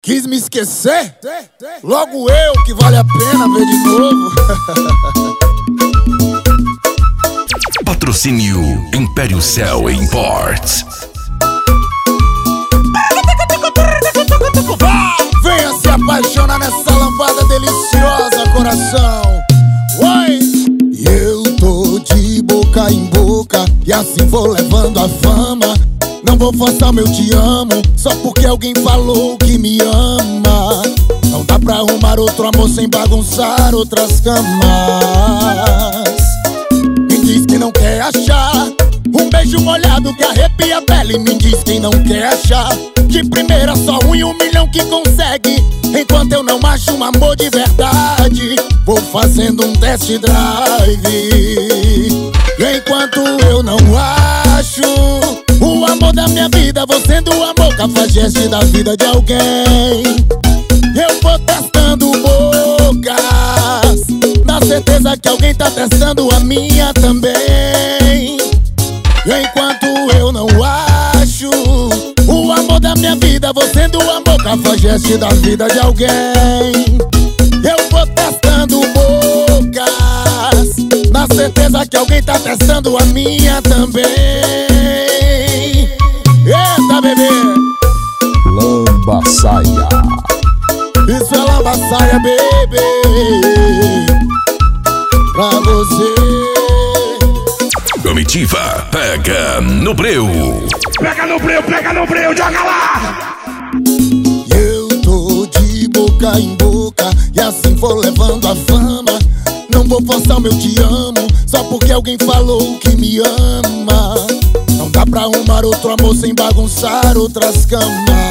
Quis me esquecer? Logo eu que vale a pena ver de novo. Patrocínio Império Cell Imports. Venha se apaixonar nessa lambada deliciosa, coração. Oi! E eu tô de boca em boca e assim vou levando a fama. Não vou forçar meu te amo só porque alguém falou que me ama. Não dá pra arrumar outro amor sem bagunçar outras camas. Me diz que não quer achar um beijo molhado que arrepia a pele. Me diz quem não quer achar de primeira só um em 1 milhão que consegue. Enquanto eu não acho um amor de verdade, vou fazendo um test drive. E enquanto eu não acho o amor da minha vida, vou sendo o amor cafajeste da vida de alguém. Eu vou testando bocas, na certeza que alguém tá testando a minha também. E enquanto eu não acho o amor da minha vida, vou sendo o amor cafajeste da vida de alguém. Eu vou testando bocas, na certeza que alguém tá testando a minha também. Eita, bebê! Lambaçaia. Isso é lambaçaia, bebê, pra você. Comitiva pega no breu. Pega no breu, joga lá! Eu tô de boca em boca e assim vou levando a fama. Não vou forçar o meu te amo só porque alguém falou que me ama. Não dá pra arrumar outro amor sem bagunçar outras camas.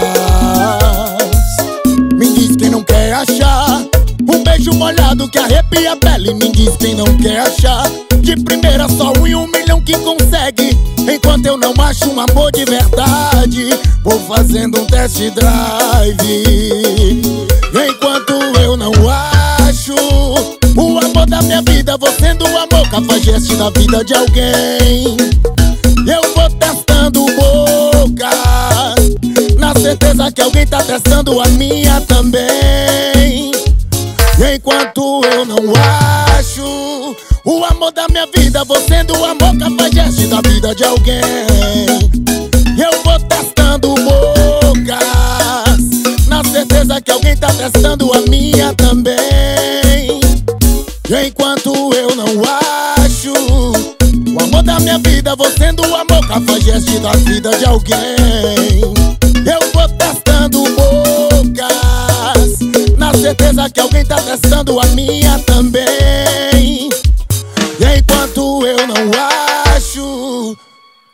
Me diz quem não quer achar um beijo molhado que arrepia a pele. Me diz quem não quer achar de primeira só um em 1 milhão que consegue. Enquanto eu não acho um amor de verdade, vou fazendo um test drive. Enquanto eu não acho o amor da minha vida, vou sendo o amor cafajeste da vida de alguém. Eu vou testando bocas, na certeza que alguém tá testando a minha também. Enquanto eu não acho o amor da minha vida, vou sendo o amor cafajeste da vida de alguém. Eu vou testando bocas, na certeza que alguém tá testando a minha também. Enquanto eu não acho o amor da minha vida, vou sendo o amor cafajeste da vida de alguém. Eu vou testando bocas, na certeza que alguém tá testando a minha também.